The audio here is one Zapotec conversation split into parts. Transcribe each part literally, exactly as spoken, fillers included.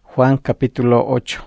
Juan capítulo ocho.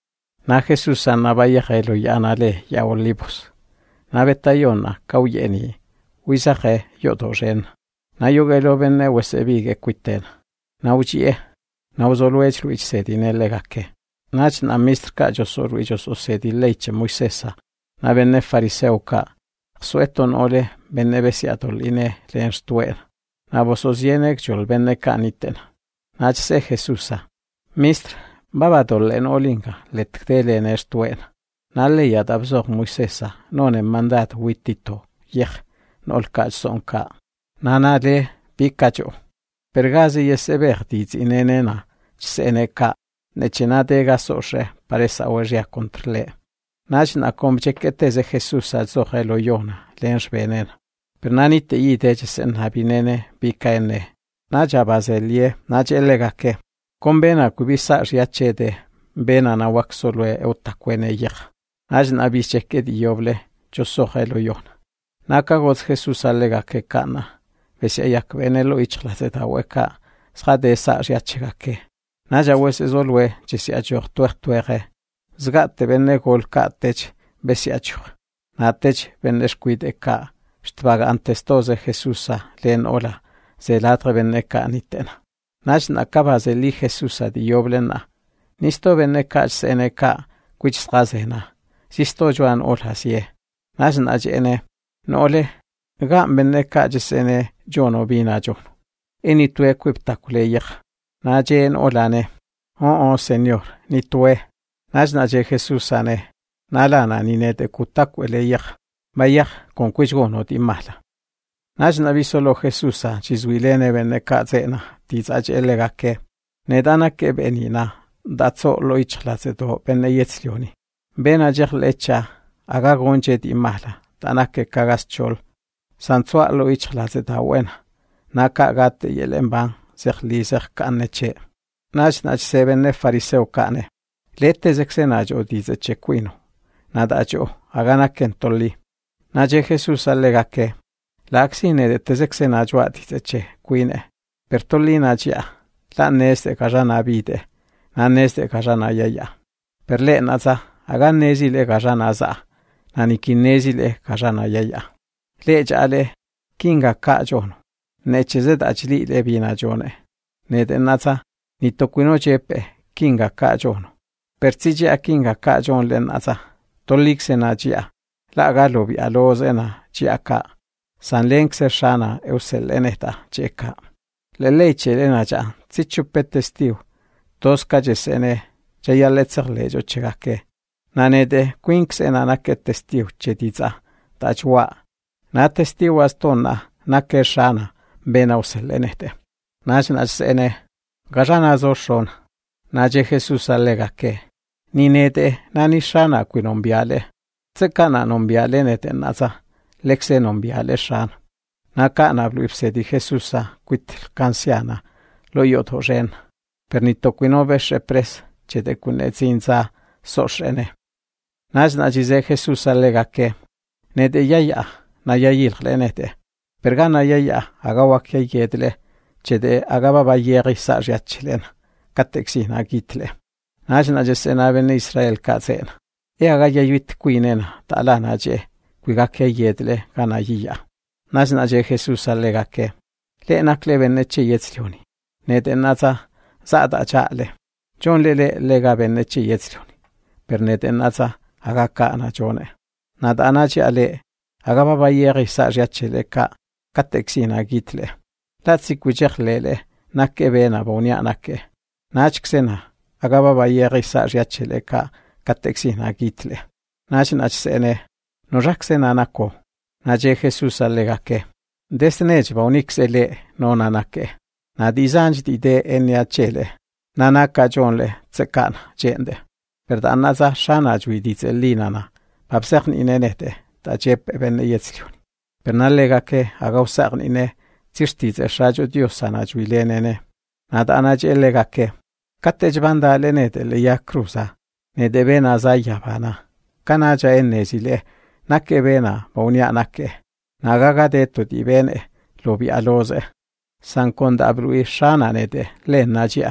Na Jesús na vaya lo yanale ya olivos. Na betayona kauyeni. Wisaje yodoren. Na yogelo benne wesebige quiten. Na uchie. Na uzoluech luich sedine legake. Nach na mistr ka josoru ijos osedi leiche Moisesa. Na benne fariseuka. Sueton ole benne besiatol ine lenstuen. Na vososienek jol benne kaniten. Nach se Jesusa. Mistr, babadol en olinga lettele en estuen. Nalle ya dabzog Moisesa, non en mandat wittito, yech, nol kalsonka. Nana le pikacho. Pergazi yesebertiz inenena, tseneka, nechenate gasoshe, paresa oeria contrle. Nach na comcheketeze Jesusa zogelo yona, lens venen. Pernanite yitejes en habinene, pikaene. Naja bazelie, naja elegake. Kombena kubisa riachede, bena na waxolwe eutakwene yech. Naj na bicheke dioble, josogelo yon. Nakagoz Jesús alega que kana, besia yakvenelo ichlazeta weka, schade sa riachegake. Naja wes ezolwe, jesia jor tuertuere. Zgate bene gol katech, besia jor. Natech benesquide ka, stvaga antes toze Jesusa, len ola, zelatre bene ka nitena. Naj nakaba zeli Jesusa dioblena. Nisto bene ka seneka, quichzazena. Sisto joan olhasie. Naj najene, nole, ga bene ka jesene jono bina jono. Eni tue quiptakule yech. Najen olane. Oh, oh, Señor, ni tue. Naj naje Jesusane. Nalana nine de kutakwele yech. Mayech con quichgono di mala. Naj navisolo Jesusa, chizwilene bene ka zena. Tizaj elegake. Nedanake benina. Datso lo ichlazedo bene yetzlioni. Bena jech lecha. Aga gonje di mala. Tanake kagas chol. Santsua lo ichlazeda wena. Naka gate yelemban. Zech li zech kaneche. Naj naj sebene fariseo kane. Lete zexenaj o dize chequino. Nadajo. Aganaken tolli. Naje Jesus allegake. Laxine de tezexenaj wa dize che. Quine. Per tollina gia. La neste kajana vide. Na neste kajana yaya. Per le naza. Agan nezile kajana za. Nani kinezile kajana yaya. Le jale. Kinga ka jono. Nechezed achli le bina jone. Nede naza. Nitoquino chepe. Kinga ka jono. Per cijia kinga ka jon le naza. Tolixena gia. La galobi alozena gia ka. San lenkse shana euseleneta cheka. Le leiche lena ja. Zichupete stiu. Dos calles-ene, ya letzer lejo chegake. Nanede, quinx enanake testiu chediza, tajwa. Na testiu astona, nake shana, benauselenete. Naj najsene, gajana zoshon, naje Jesus alegake. Ninede, nani shana quinombiale. Tsekana nombiale nete naza, lexe nombiale shan. Naka nabluipse di Jesusa, quit cansiana, lo yotoren. Per nitoquino veshe pres, che de cunezinza soshene. Naj najize Jesus alegake. Nede yaya, na yayil lenete. Per gana yaya, agawak yayedle, che de agababa yeri sarjachilen, katexina gitle. Naj najesena bene Israel kazen. E agayayuit quinena, tala naje, quigake yedle, gana yaya. Naj naje Jesus alegake. Le nakle bene che yetzlioni. Nede naza, Zada chale. John lele lega benne chi yetzlioni. Per nete naza agaka na jone. Nada anachi ale. Agaba yeri sa riachele ka. Katexina gitle. Latsi kujech lele. Nakke bena bonia nakke. Nachksena. Agaba yeri sa riachele ka. Katexina gitle. Nach nachsene. Noraksena nako. Naje Jesus alegake. Desnej bonixele no nanake. Na dizanj di de enya chele. Nana kajonle tsekan jende. Per da naza shana jui di zelinana. Babsern inenete. Ta jep ebene yetzlioni. Per nalega ke agausarn ine. Tirtize shajo diosana jui lenene. Nada anaj elega ke. Katej banda lenete le ya cruza. Ne debena zayabana. Kanaja enezile. Nakke bena baunia nakke. Nagaga deto di bene. Lobi aloze. San konda abrui shana nede le najia.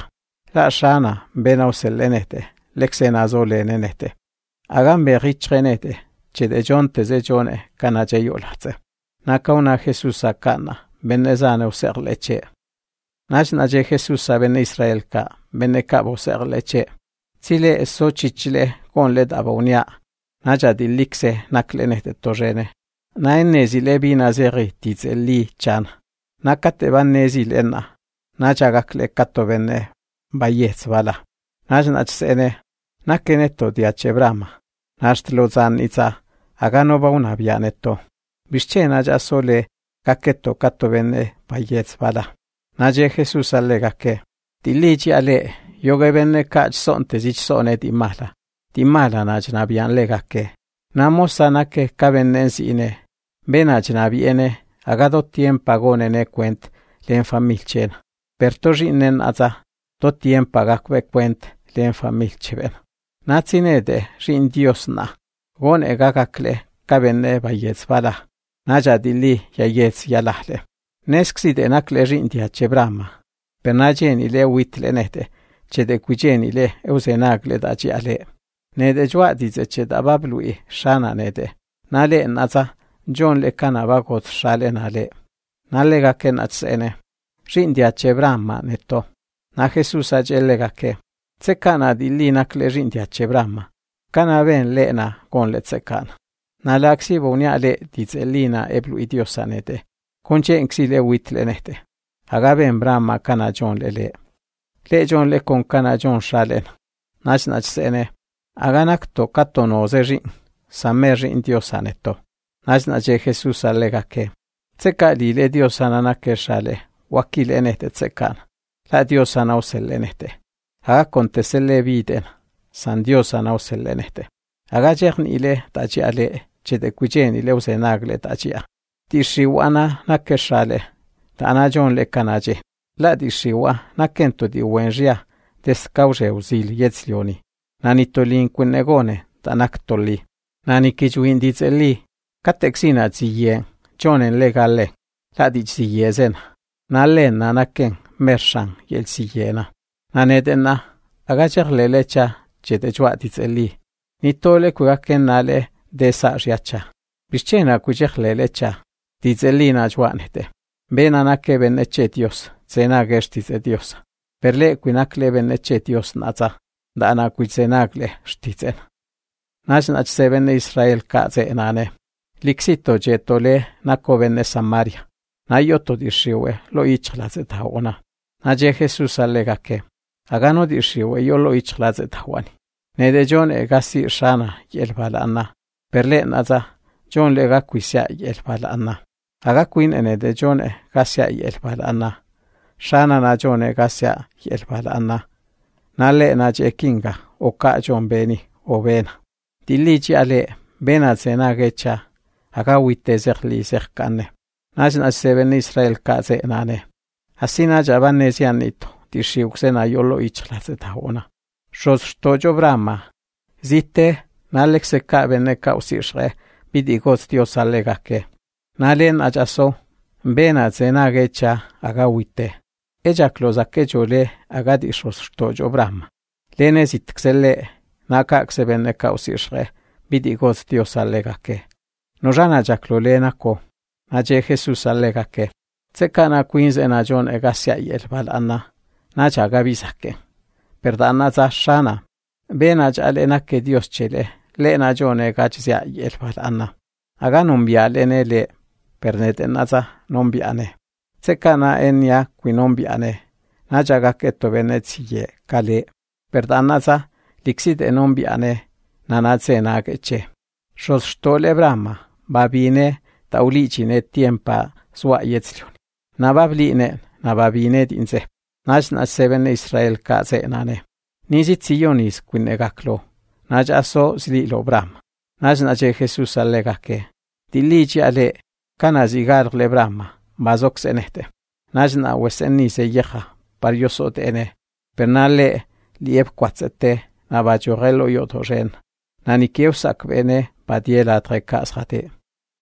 la shana benauselenete, lexenazolenenete. Agan berichenete, che de jonte ze jone kanajayolate. Nakauna Jesusa kana, benezane userleche. Najnaje Jesusa ben Israel ka, benekabo serleche. Zile eso chichile con led abaunia. Naja dilikse naklenete tojene. Naenezi lebi nazeri tizeli chan. Nakate vanezi lena. Naja gakle katovene bayets vala. Najnach sene. Nakeneto diachebrama. Nashtlozan itza. Agano bauna bianeto. Bische naja sole kaketo katovene bayets vala. Naje Jesus allegake. Dilici ale. Yogebene kach sonte zich sone di mala. Di mala najnabian legake. Namosanake kabenensi ine. Benajnabiene. Agado tiempo agonene cuent len familchen. Pertojinen aza. Do tiempo agakwe cuent len familchen. Natsinede rin diosna. Gon egakakle kabene bayets vala. Najadili yayets yalahle. Neskside nakle rin diachebrama. Pernajen ile witlenete. Che de cuigeni le eusenagle da ci ale. Ne de joa dice che da bablui shana nede. Nale naza John le canabagot shale nale. Nale ga ken atsene. Rindia chebrama neto. Na Jesus agelle ga ke. Tse kana di lina kle rindia chebrama. Kana ben lena con le tsekana. Na la axibo unia le dice lina eblu idiosa nede. Conce exile witlenete. Agaben brama kana John le le. Le John le con kana John shalen. Nach nach sene. Aganak to katono zeri. Sameri indiosa neto. Nach nach Jesus allega ke. Tseka li le diosana na ke shale. Wakil enete tsekan. La diosana uselenete. Aga kontesele viden. San diosana uselenete. Aga jern ile taji ale. Chede kujen ile usenagle tajia. Tishiwana na ke shale. Tana John le kanaje. La dishiwa na kento di wenria des cause usil yetzlioni. Nani tolin kunegone tanaktoli. Nani kijuin dizeli. Katexina ziye. Jonen legale. La di ziyezen. Na len nanaken mershan yel ziyena. Nanedena. Agacher lelecha jete jwa dizeli. Nitole kugaken nale desa riacha. Bischena kujer lelecha. Dizeli na jwanete. Benanake beneche Dios. Zena gestize Dios. Perle quinakle beneche Dios naza. Dana kuizenagle stizen. Nasnach sevene Israel kaze enane. Lixito jetole nako bene Samaria. Nayoto dishiwe lo ichlaze taona. Naje Jesus allegake. Agano dishiwe yo lo ichlaze tawani. Nede John egasi shana yelbalana. Perle naza. John lega kuisia yelbalana. Aga queen enede John gasia yelbalana. Shana na John gasia yelbalana. Nale na je kinga o ka John beni o bena. Diliji ale bena zena gecha. Aga witte zerli zerkane. Najna seven Israel kaze nane. Asina jabane zianito. Dishiuxena yolo ichlaze tahona. Shos shtojo brama. Zite nalexe ka bene kausishre. Bidigos Dios alegake. Nalen ajaso. Bena zena gecha aga witte. Ella closa que jole agadi shtojo brama. Lene zitxele naka xebene kausishre. Bidigos Dios alegake. Nojana jaklolena ko. Naje Jesus allegake. Tsekana queens ena John egasia yelbal anna. Naja gabisake. Perdana za shana. Benaj alena que Dios chele. Lena John egachia yelbal anna. Aga nombia lene le. Pernete naza nombiane. Tsekana enya quinombiane. Naja gaketo venezie kale. Perdana za lixit enombiane. Nanatse nageche. Shos stole brama. Babine taulicine tiempa sua yetzlion. Nababline nababine dinze. Najna seven Israel kaze nane. Nizit sionis quinegaklo. Najaso zlilo brama. Najna je Jesus allegake. Dilici ale kanazigar le brama. Bazox enete. Najna weseni se yeja. Pariosot ene. Pernale lieb quatzete. Nabajorelo yotoren. Nanikeusak bene. Padiela tre casrate.